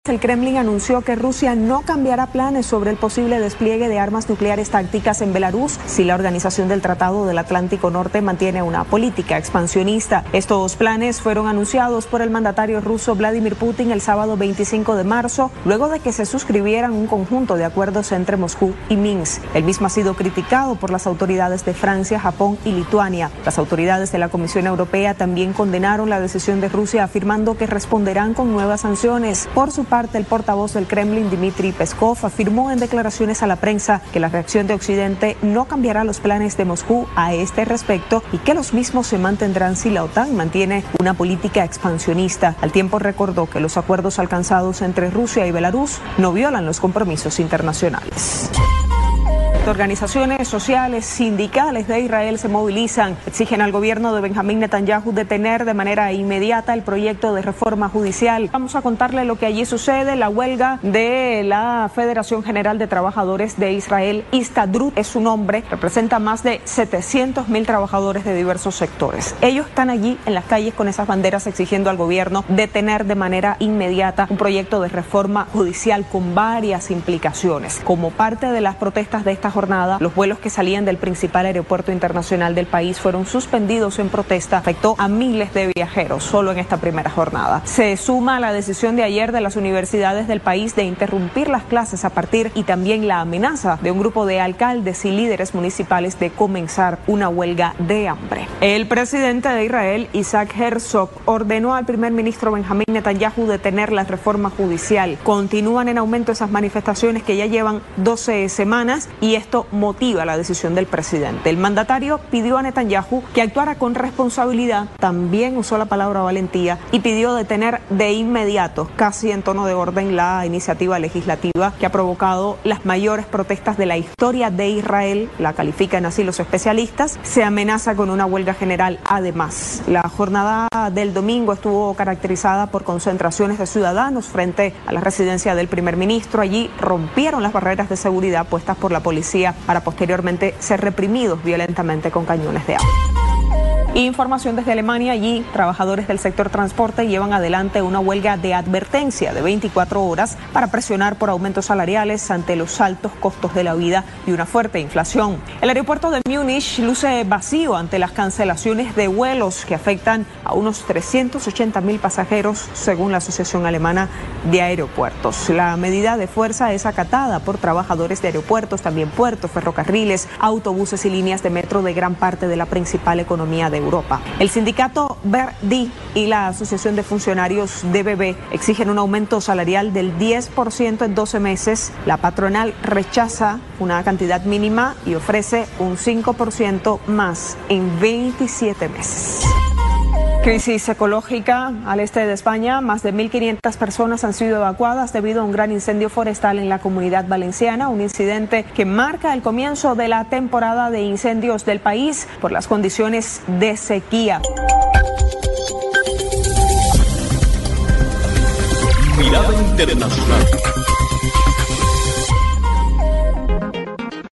El Kremlin anunció que Rusia no cambiará planes sobre el posible despliegue de armas nucleares tácticas en Belarus si la Organización del Tratado del Atlántico Norte mantiene una política expansionista. Estos planes fueron anunciados por el mandatario ruso Vladimir Putin el sábado 25 de marzo, luego de que se suscribieran un conjunto de acuerdos entre Moscú y Minsk. El mismo ha sido criticado por las autoridades de Francia, Japón y Lituania. Las autoridades de la Comisión Europea también condenaron la decisión de Rusia, afirmando que responderán con nuevas sanciones. Por su parte, el portavoz del Kremlin, Dmitry Peskov, afirmó en declaraciones a la prensa que la reacción de Occidente no cambiará los planes de Moscú a este respecto y que los mismos se mantendrán si la OTAN mantiene una política expansionista. Al tiempo recordó que los acuerdos alcanzados entre Rusia y Belarus no violan los compromisos internacionales. Organizaciones sociales, sindicales de Israel se movilizan, exigen al gobierno de Benjamín Netanyahu detener de manera inmediata el proyecto de reforma judicial. Vamos a contarle lo que allí sucede. La huelga de la Federación General de Trabajadores de Israel, Histadrut es su nombre, representa más de 700.000 trabajadores de diversos sectores. Ellos están allí en las calles con esas banderas exigiendo al gobierno detener de manera inmediata un proyecto de reforma judicial con varias implicaciones. Como parte de las protestas de esta jornada, los vuelos que salían del principal aeropuerto internacional del país fueron suspendidos en protesta. Afectó a miles de viajeros solo en esta primera jornada. Se suma a la decisión de ayer de las universidades del país de interrumpir las clases a partir y también la amenaza de un grupo de alcaldes y líderes municipales de comenzar una huelga de hambre. El presidente de Israel, Isaac Herzog, ordenó al primer ministro Benjamín Netanyahu detener la reforma judicial. Continúan en aumento esas manifestaciones que ya llevan 12 semanas y esto motiva la decisión del presidente. El mandatario pidió a Netanyahu que actuara con responsabilidad, también usó la palabra valentía y pidió detener de inmediato, casi en tono de orden, la iniciativa legislativa que ha provocado las mayores protestas de la historia de Israel, la califican así los especialistas. Se amenaza con una huelga general. Además, la jornada del domingo estuvo caracterizada por concentraciones de ciudadanos frente a la residencia del primer ministro. Allí rompieron las barreras de seguridad puestas por la policía para posteriormente ser reprimidos violentamente con cañones de agua. Información desde Alemania. Allí, trabajadores del sector transporte llevan adelante una huelga de advertencia de 24 horas para presionar por aumentos salariales ante los altos costos de la vida y una fuerte inflación. El aeropuerto de Múnich luce vacío ante las cancelaciones de vuelos que afectan a unos 380.000 pasajeros, según la Asociación Alemana de Aeropuertos. La medida de fuerza es acatada por trabajadores de aeropuertos, también puertos, ferrocarriles, autobuses y líneas de metro de gran parte de la principal economía de Europa. El sindicato Verdi y la Asociación de Funcionarios DBB exigen un aumento salarial del 10% en 12 meses. La patronal rechaza una cantidad mínima y ofrece un 5% más en 27 meses. Crisis ecológica al este de España. Más de 1.500 personas han sido evacuadas debido a un gran incendio forestal en la Comunidad Valenciana, un incidente que marca el comienzo de la temporada de incendios del país por las condiciones de sequía. Mirada Internacional.